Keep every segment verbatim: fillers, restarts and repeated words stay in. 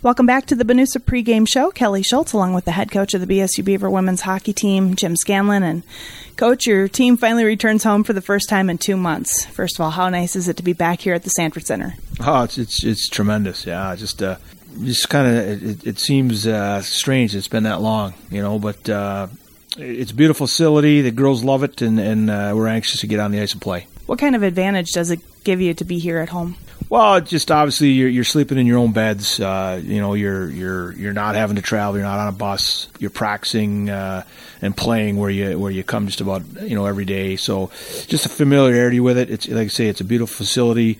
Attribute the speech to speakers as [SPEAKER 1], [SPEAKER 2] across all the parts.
[SPEAKER 1] Welcome back to the Banusa pregame show. Kelly Schultz, along with the head coach of the B S U Beaver women's hockey team, Jim Scanlon. And Coach, your team finally returns home for the first time in two months. First of all, how nice is it to be back here at the Sanford Center?
[SPEAKER 2] Oh, it's it's, it's tremendous. Yeah, just uh, just kind of it, it seems uh, strange it's been that long, you know. But uh, it's a beautiful facility. The girls love it, and and uh, we're anxious to get on the ice and play.
[SPEAKER 1] What kind of advantage does it give you to be here at home?
[SPEAKER 2] Well, just obviously you're, you're sleeping in your own beds. Uh, you know, you're you're you're not having to travel. You're not on a bus. You're practicing uh, and playing where you where you come just about you know every day. So just a familiarity with it. It's like I say, it's a beautiful facility.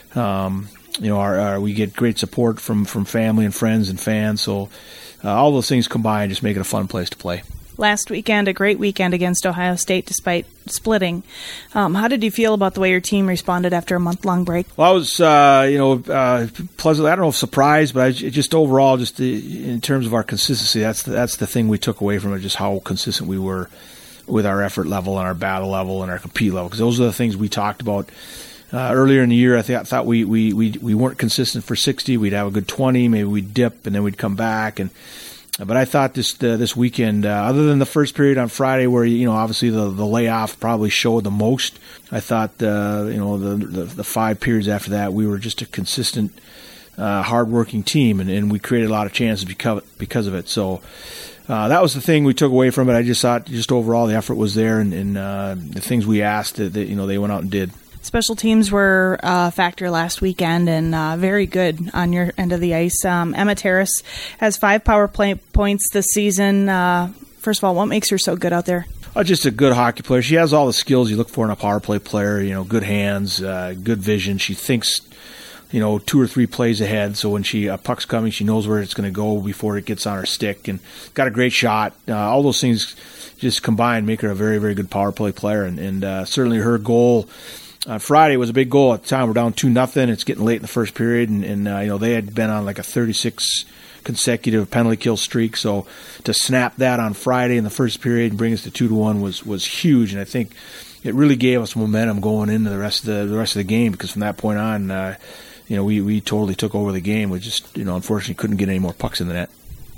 [SPEAKER 2] Um, you know, our, our, we get great support from from family and friends and fans. So uh, all those things combined just make it a fun place to play.
[SPEAKER 1] Last weekend, a great weekend against Ohio State despite splitting. Um, how did you feel about the way your team responded after a month-long break?
[SPEAKER 2] Well, I was, uh, you know, uh, pleasantly, I don't know if surprised, but I, just overall, just the, in terms of our consistency, that's the, that's the thing we took away from it, just how consistent we were with our effort level and our battle level and our compete level, because those are the things we talked about uh, earlier in the year. I, th- I thought we, we, we, we weren't consistent for sixty. We'd have a good twenty, maybe we'd dip, and then we'd come back, and But I thought this uh, this weekend, uh, other than the first period on Friday, where you know obviously the, the layoff probably showed the most, I thought uh, you know the, the the five periods after that we were just a consistent, uh, hardworking team, and, and we created a lot of chances because because of it. So uh, that was the thing we took away from it. I just thought just overall the effort was there, and, and uh, the things we asked that, that you know they went out and did.
[SPEAKER 1] Special teams were a factor last weekend and uh, very good on your end of the ice. Um, Emma Terrace has five power play points this season. Uh, first of all, what makes her so good out there?
[SPEAKER 2] Oh, just a good hockey player. She has all the skills you look for in a power play player. You know, good hands, uh, good vision. She thinks, you know, two or three plays ahead. So when she a puck's coming, she knows where it's going to go before it gets on her stick. And got a great shot. Uh, all those things just combined make her a very, very good power play player. And, and uh, certainly her goal on Friday was a big goal. At the time, we're down two nothing. It's getting late in the first period, and, and uh, you know they had been on like a thirty-six consecutive penalty kill streak. So to snap that on Friday in the first period and bring us to two to one was was huge. And I think it really gave us momentum going into the rest of the, the rest of the game, because from that point on, uh, you know we we totally took over the game. We just you know unfortunately couldn't get any more pucks in the net.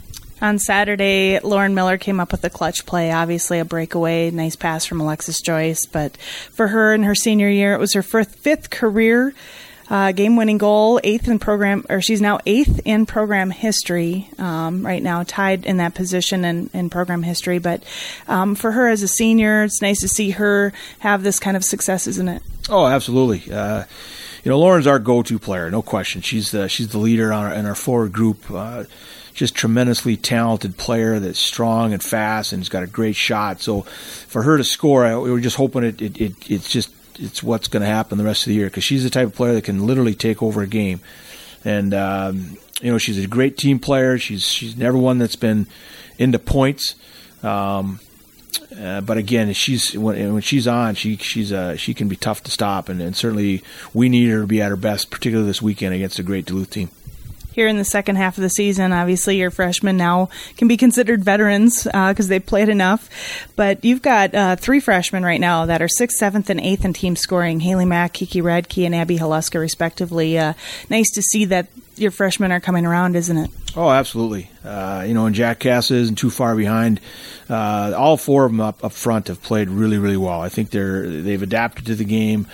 [SPEAKER 1] On Saturday, Lauren Miller came up with a clutch play, obviously a breakaway, nice pass from Alexis Joyce. But for her in her senior year, it was her fifth, fifth career uh, game-winning goal, eighth in program, or she's now eighth in program history um, right now, tied in that position in, in program history. But um, for her as a senior, it's nice to see her have this kind of success, isn't it?
[SPEAKER 2] Oh, absolutely. Uh, you know, Lauren's our go-to player, no question. She's the she's the leader on our, in our forward group. Uh, just tremendously talented player that's strong and fast and has got a great shot. So for her to score, I, we were just hoping it, it, it it's just it's what's going to happen the rest of the year, because she's the type of player that can literally take over a game. And um, you know, she's a great team player. She's she's never one that's been into points. Um, uh, but again, she's when, when she's on, she she's uh, she can be tough to stop, and, and certainly we need her to be at her best, particularly this weekend against a great Duluth team.
[SPEAKER 1] Here in the second half of the season, obviously your freshmen now can be considered veterans because uh, they've played enough. But you've got uh, three freshmen right now that are sixth, seventh, and eighth in team scoring: Haley Mack, Kiki Radke, and Abby Haluska, respectively. Uh, nice to see that your freshmen are coming around, isn't it?
[SPEAKER 2] Oh, absolutely. Uh, you know, and Jack Cass isn't too far behind. Uh, all four of them up, up front have played really, really well. I think they're they've adapted to the game.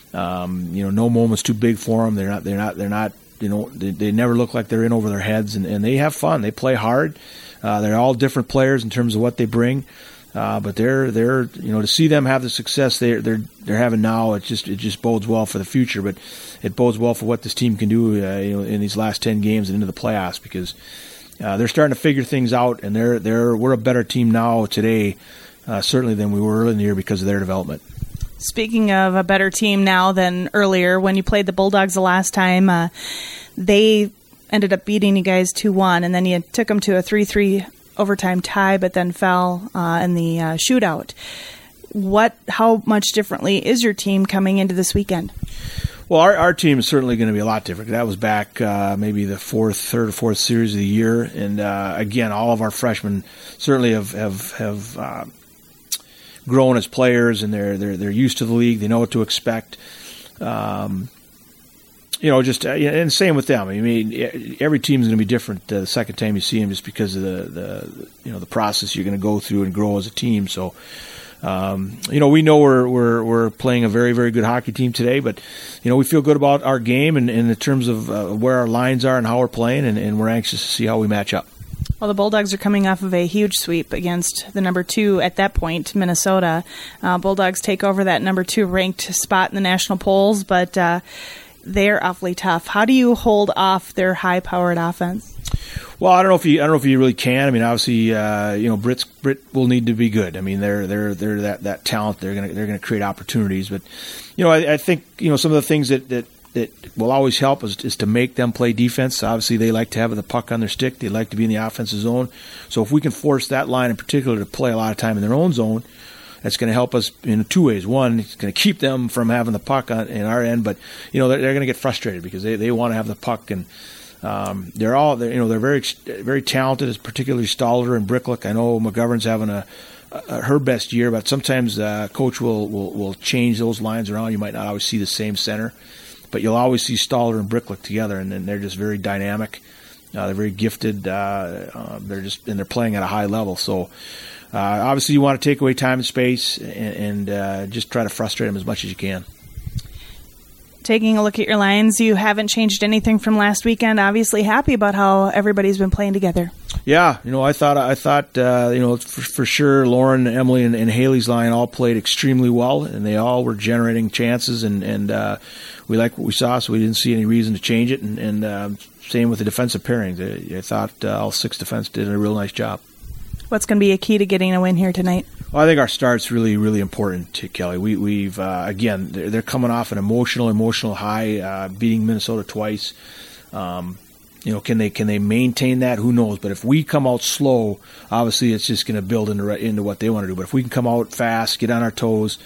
[SPEAKER 2] Um, you know, no moment's too big for them. They're not. They're not. They're not. You know, they, they never look like they're in over their heads, and, and they have fun. They play hard. Uh, they're all different players in terms of what they bring, uh, but they're they're you know to see them have the success they're they're they're having now, it just it just bodes well for the future. But it bodes well for what this team can do, uh, you know, in these last ten games and into the playoffs, because uh, they're starting to figure things out, and they're they're we're a better team now today, uh, certainly than we were early in the year because of their development.
[SPEAKER 1] Speaking of a better team now than earlier, when you played the Bulldogs the last time, uh, they ended up beating you guys two one, and then you took them to a three three overtime tie, but then fell uh, in the uh, shootout. What? How much differently is your team coming into this weekend?
[SPEAKER 2] Well, our, our team is certainly going to be a lot different. That was back uh, maybe the fourth, third or fourth series of the year, and uh, again, all of our freshmen certainly have have have. Uh, grown as players, and they're they're they're used to the league. They know what to expect. Um, you know, just uh, and same with them. I mean, every team is going to be different uh, the second time you see them, just because of the, the you know the process you're going to go through and grow as a team. So, um, you know, we know we're we're we're playing a very very good hockey team today, but you know we feel good about our game and, and in terms of uh, where our lines are and how we're playing, and, and we're anxious to see how we match up.
[SPEAKER 1] Well, the Bulldogs are coming off of a huge sweep against the number two at that point, Minnesota. Uh, Bulldogs take over that number two ranked spot in the national polls, but uh, they're awfully tough. How do you hold off their high-powered offense?
[SPEAKER 2] Well, I don't know if you I don't know if you really can. I mean, obviously, uh, you know, Brit's, Brit will need to be good. I mean, they're they're they're that, that talent. They're gonna they're gonna create opportunities. But you know, I, I think you know some of the things that that. that will always help is, is to make them play defense. Obviously, they like to have the puck on their stick. They like to be in the offensive zone. So if we can force that line in particular to play a lot of time in their own zone, that's going to help us in two ways. One, it's going to keep them from having the puck on in our end, but you know they're, they're going to get frustrated because they, they want to have the puck, and um, they're all they're, you know they're very very talented, particularly Stalder and Bricklick. I know McGovern's having a Uh, her best year, but sometimes uh, coach will, will will change those lines around. You might not always see the same center, but you'll always see Stalder and Bricklick together, and, and they're just very dynamic. Uh, they're very gifted. Uh, uh, they're just and they're playing at a high level. So uh, obviously, you want to take away time and space, and, and uh, just try to frustrate them as much as you can.
[SPEAKER 1] Taking a look at your lines, you haven't changed anything from last weekend. Obviously, happy about how everybody's been playing together.
[SPEAKER 2] Yeah, you know, I thought, I thought, uh, you know, for, for sure, Lauren, Emily, and, and Haley's line all played extremely well, and they all were generating chances, and and uh, we liked what we saw, so we didn't see any reason to change it. And, and uh, same with the defensive pairings. I, I thought uh, all six defense did a real nice job.
[SPEAKER 1] What's going to be a key to getting a win here tonight?
[SPEAKER 2] Well, I think our start's really, really important to Kelly. We, we've uh, again, they're, they're coming off an emotional, emotional high, uh, beating Minnesota twice. Um, you know, can they can they maintain that? Who knows? But if we come out slow, obviously it's just going to build into into what they want to do. But if we can come out fast, get on our toes,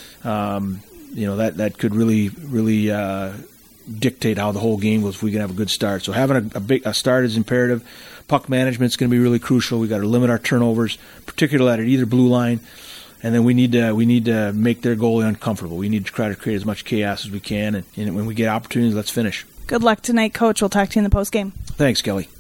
[SPEAKER 2] um, you know, that that could really, really uh, dictate how the whole game goes. If we can have a good start, so having a, a big a start is imperative. Puck management is going to be really crucial. We got to limit our turnovers, particularly at either blue line, and then we need to we need to make their goalie uncomfortable. We need to try to create as much chaos as we can, and, and when we get opportunities, let's finish.
[SPEAKER 1] Good luck tonight, Coach. We'll talk to you in the postgame.
[SPEAKER 2] Thanks, Kelly.